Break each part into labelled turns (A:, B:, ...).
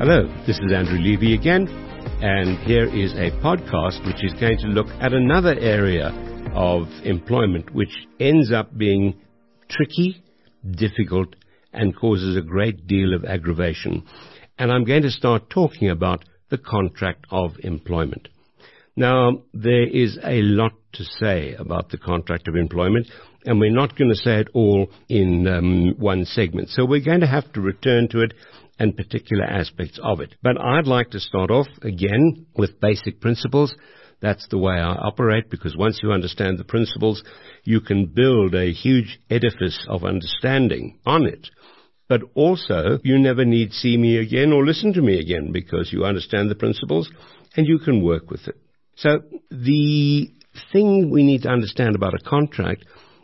A: Hello, this is Andrew Levy again, and here is a podcast which is going to look at another area of employment which ends up being tricky, difficult, and causes a great deal of aggravation. And I'm going to start talking about the contract of employment. Now, there is a lot to say about the contract of employment, and we're not going to say it all in one segment. So we're going to have to return to it and particular aspects of it. But I'd like to start off again with basic principles. That's the way I operate, because once you understand the principles, you can build a huge edifice of understanding on it. But also, you never need see me again or listen to me again, because you understand the principles and you can work with it. So the thing we need to understand about a contract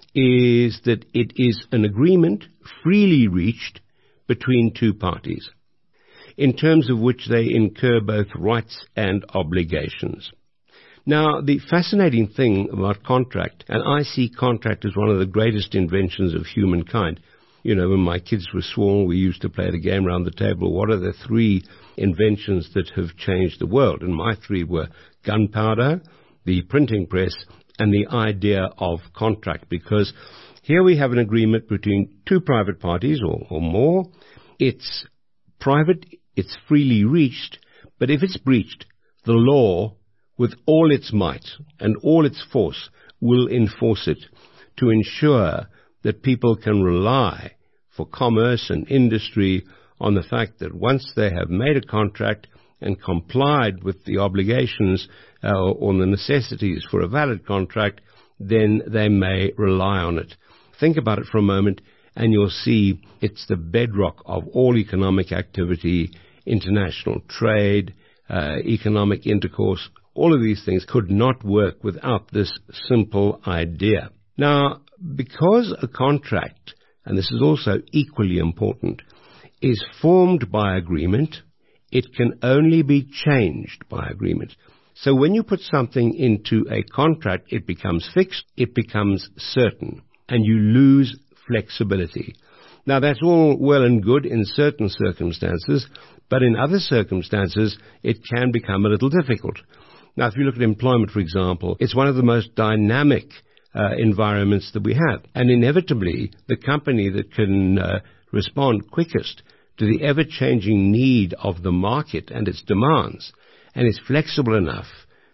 A: is that it is an agreement freely reached between two parties, in terms of which they incur both rights and obligations. Now, the fascinating thing about contract, and I see contract as one of the greatest inventions of humankind. You know, when my kids were small, we used to play the game around the table. What are the three inventions that have changed the world? And my three were gunpowder, the printing press, and the idea of contract, because here we have an agreement between two private parties or more. It's private, it's freely reached, but if it's breached, the law, with all its might and all its force, will enforce it to ensure that people can rely for commerce and industry on the fact that once they have made a contract and complied with the obligations or the necessities for a valid contract, then they may rely on it. Think about it for a moment, and you'll see it's the bedrock of all economic activity, international trade, economic intercourse. All of these things could not work without this simple idea. Now, because a contract, and this is also equally important, is formed by agreement, it can only be changed by agreement. So when you put something into a contract, it becomes fixed, it becomes certain, and you lose flexibility. Now, that's all well and good in certain circumstances, but in other circumstances, it can become a little difficult. Now, if you look at employment, for example, it's one of the most dynamic environments that we have. And inevitably, the company that can respond quickest to the ever-changing need of the market and its demands, and is flexible enough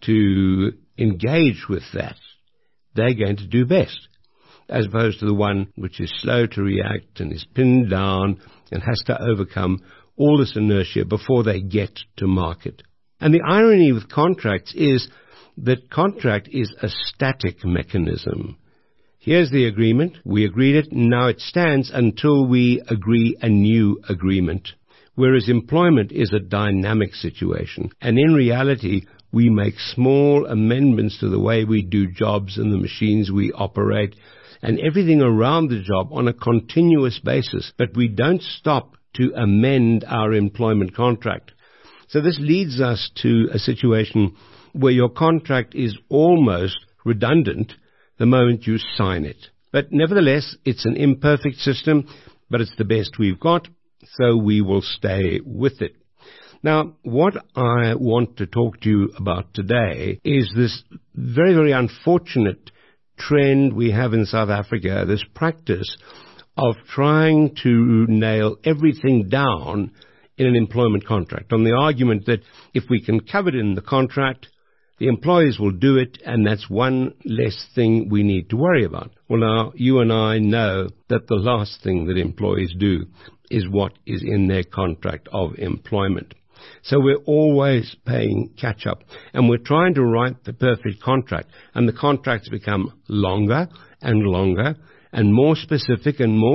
A: to engage with that, they're going to do best, as opposed to the one which is slow to react and is pinned down and has to overcome all this inertia before they get to market. And the irony with contracts is that contract is a static mechanism. Here's the agreement. We agreed it. Now it stands until we agree a new agreement. Whereas employment is a dynamic situation. And in reality, we make small amendments to the way we do jobs and the machines we operate and everything around the job on a continuous basis. But we don't stop to amend our employment contract. So this leads us to a situation where your contract is almost redundant the moment you sign it. But nevertheless, it's an imperfect system, but it's the best we've got, so we will stay with it. Now, what I want to talk to you about today is this very, very unfortunate trend we have in South Africa, this practice of trying to nail everything down in an employment contract, on the argument that if we can cover it in the contract, the employers will do it, and that's one less thing we need to worry about. Well, now, you and I know that the last thing that employees do is what is in their contract of employment. So we're always paying catch-up, and we're trying to write the perfect contract, and the contracts become longer and longer and more specific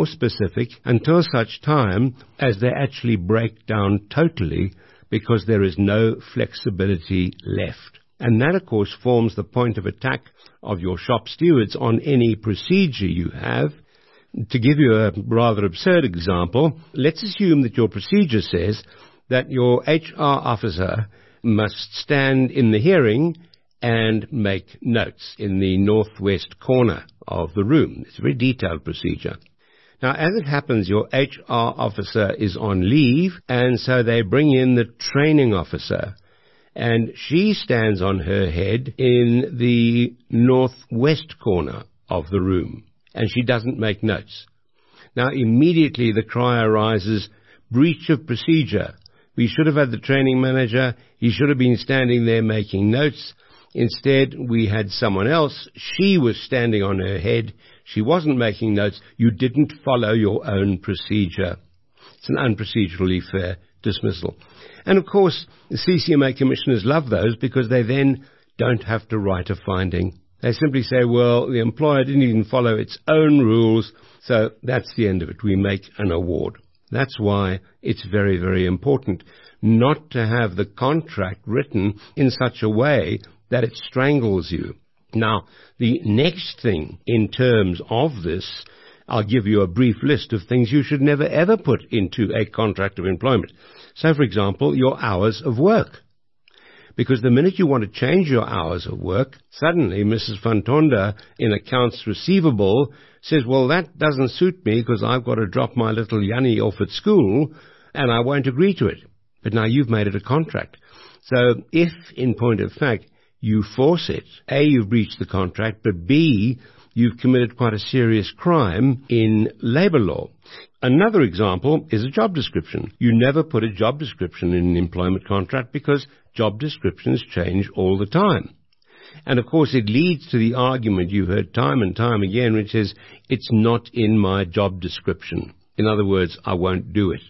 A: until such time as they actually break down totally because there is no flexibility left. And that, of course, forms the point of attack of your shop stewards on any procedure you have. To give you a rather absurd example, let's assume that your procedure says that your HR officer must stand in the hearing and make notes in the northwest corner of the room. It's a very detailed procedure. Now, as it happens, your HR officer is on leave, and so they bring in the training officer, and she stands on her head in the northwest corner of the room, and she doesn't make notes. Now, immediately the cry arises, breach of procedure. We should have had the training manager. He should have been standing there making notes. Instead, we had someone else. She was standing on her head. She wasn't making notes. You didn't follow your own procedure. It's an unprocedurally fair dismissal. And of course, the CCMA commissioners love those because they then don't have to write a finding. They simply say, well, the employer didn't even follow its own rules, so that's the end of it. We make an award. That's why it's very, very important not to have the contract written in such a way that it strangles you. Now, the next thing in terms of this, I'll give you a brief list of things you should never ever put into a contract of employment. So, for example, your hours of work. Because the minute you want to change your hours of work, suddenly Mrs. Fantonda in accounts receivable says, well, that doesn't suit me because I've got to drop my little Yanni off at school and I won't agree to it. But now you've made it a contract. So if, in point of fact, you force it, A, you've breached the contract, but B, you've committed quite a serious crime in labor law. Another example is a job description. You never put a job description in an employment contract because job descriptions change all the time. And of course it leads to the argument you've heard time and time again, which is, it's not in my job description. In other words, I won't do it.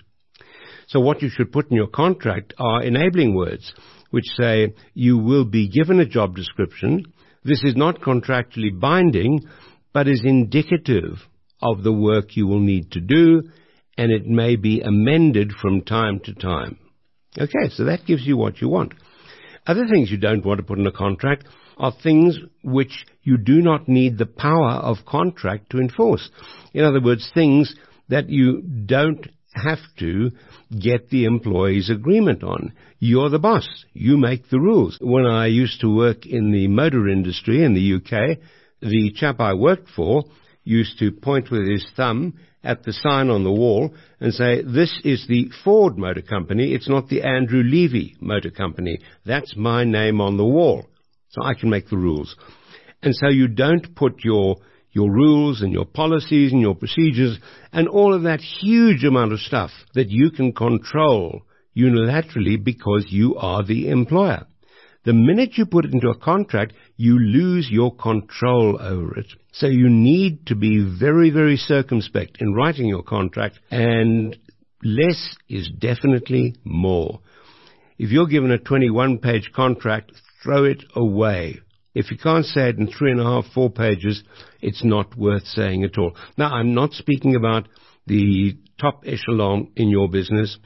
A: So what you should put in your contract are enabling words, which say you will be given a job description. This is not contractually binding, but is indicative of the work you will need to do, and it may be amended from time to time. Okay, so that gives you what you want. Other things you don't want to put in a contract are things which you do not need the power of contract to enforce. In other words, things that you don't have to get the employee's agreement on. You're the boss. You make the rules. When I used to work in the motor industry in the UK, the chap I worked for used to point with his thumb at the sign on the wall and say, this is the Ford Motor Company, it's not the Andrew Levy Motor Company. That's my name on the wall. So I can make the rules. And so you don't put your rules and your policies and your procedures and all of that huge amount of stuff that you can control unilaterally because you are the employer. The minute you put it into a contract, you lose your control over it. So you need to be very, very circumspect in writing your contract, and less is definitely more. If you're given a 21-page contract, throw it away. If you can't say it in 3.5, 4 pages, it's not worth saying at all. Now, I'm not speaking about the top echelon in your business.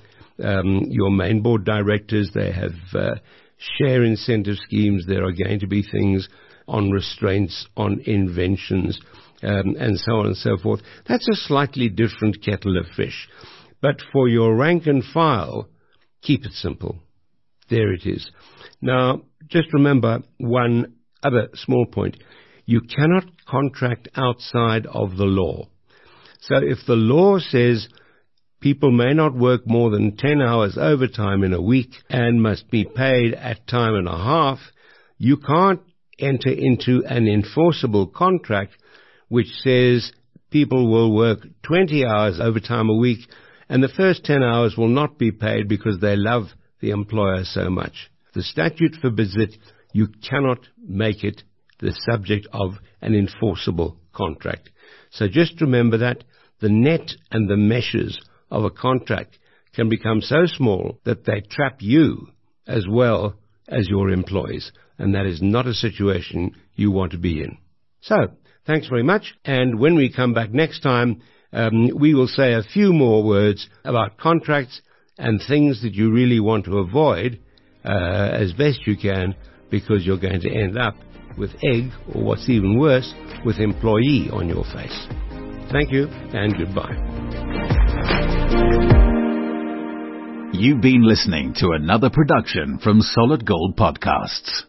A: Your main board directors, they have share incentive schemes. There are going to be things on restraints, on inventions, and so on and so forth. That's a slightly different kettle of fish. But for your rank and file, keep it simple. There it is. Now, just remember one other small point. You cannot contract outside of the law. So if the law says people may not work more than 10 hours overtime in a week and must be paid at time and a half, you can't enter into an enforceable contract which says people will work 20 hours overtime a week and the first 10 hours will not be paid because they love the employer so much. The statute forbids it. You cannot make it the subject of an enforceable contract. So just remember that the net and the meshes of a contract can become so small that they trap you as well as your employees. And that is not a situation you want to be in. So, thanks very much. And when we come back next time, we will say a few more words about contracts and things that you really want to avoid as best you can, because you're going to end up with egg, or what's even worse, with employee on your face. Thank you and goodbye.
B: You've been listening to another production from Solid Gold Podcasts.